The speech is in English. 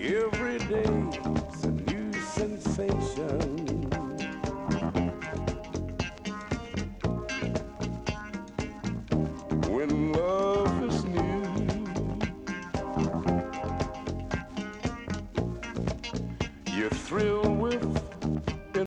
Every day's a new sensation. When love is new, you thrill with